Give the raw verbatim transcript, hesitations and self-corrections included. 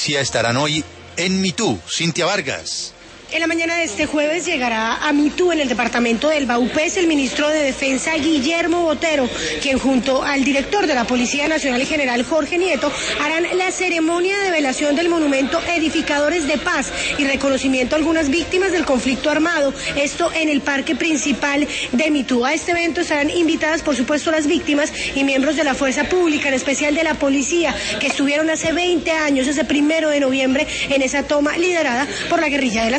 policía estarán hoy en Mitú. Cintia Vargas. En la mañana de este jueves llegará a Mitú, en el departamento del Baupés, el ministro de Defensa Guillermo Botero, quien junto al director de la Policía Nacional, general Jorge Nieto, harán la ceremonia de velación del monumento Edificadores de Paz y reconocimiento a algunas víctimas del conflicto armado, esto en el parque principal de Mitú. A este evento estarán invitadas, por supuesto, las víctimas y miembros de la fuerza pública, en especial de la policía, que estuvieron hace veinte años, ese primero de noviembre, en esa toma liderada por la guerrilla de las